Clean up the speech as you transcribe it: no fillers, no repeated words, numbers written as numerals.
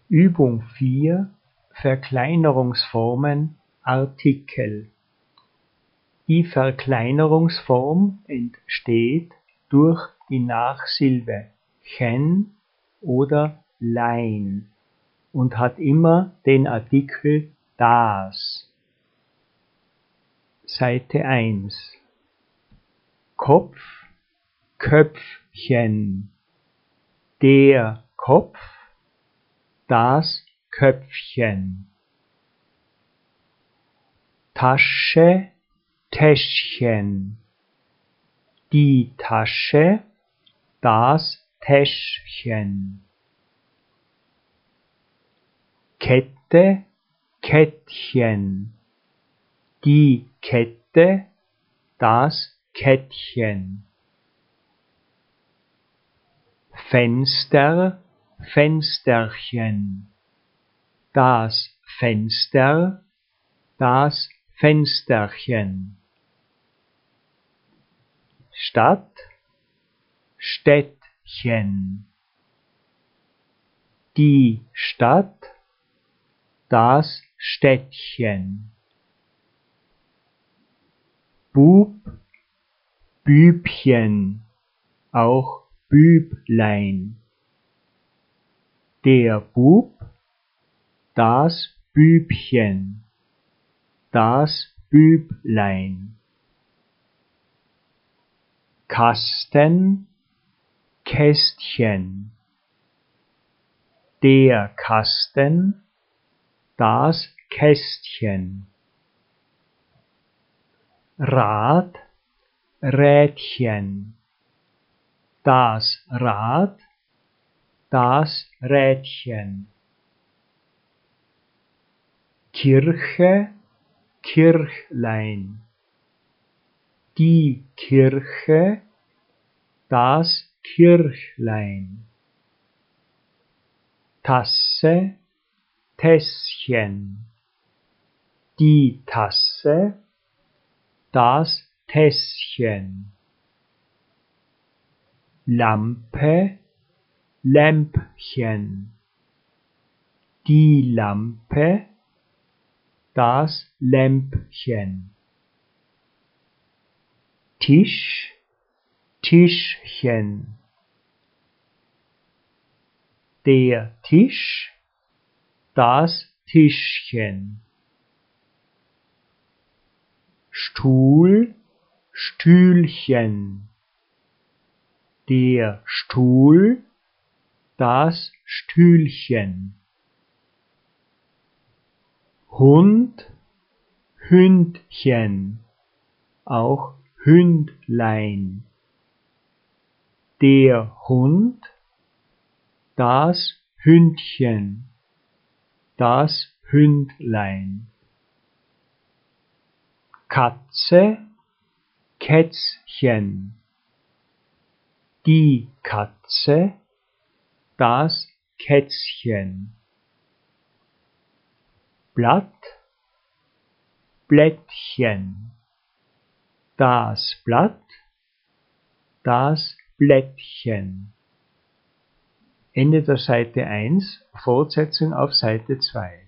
Übung 4 Verkleinerungsformen Artikel. Die Verkleinerungsform entsteht durch die Nachsilbe chen oder lein und hat immer den Artikel das. Seite 1. Kopf, Köpfchen. Der Kopf, das Köpfchen. Tasche, Täschchen. Die Tasche, das Täschchen. Kette, Kettchen. Die Kette, das Kettchen. Fenster, Fensterchen. Das Fenster, das Fensterchen. Stadt, Städtchen. Die Stadt, das Städtchen. Bub, Bübchen, auch Büblein. Der Bub, das Bübchen, das Büblein. Kasten, Kästchen. Der Kasten, das Kästchen. Rad, Rädchen. Das Rad, das Rädchen. Kirche, Kirchlein. Die Kirche, das Kirchlein. Tasse, Tässchen. Die Tasse, das Tässchen. Lampe, Lämpchen. Die Lampe, das Lämpchen. Tisch, Tischchen. Der Tisch, das Tischchen. Stuhl, Stühlchen. Der Stuhl, das Stühlchen. Hund, Hündchen, auch Hündlein. Der Hund, das Hündchen, das Hündlein. Katze, Kätzchen. Die Katze, das Kätzchen. Blatt, Blättchen. Das Blatt, das Blättchen. Ende der Seite 1, Fortsetzung auf Seite 2.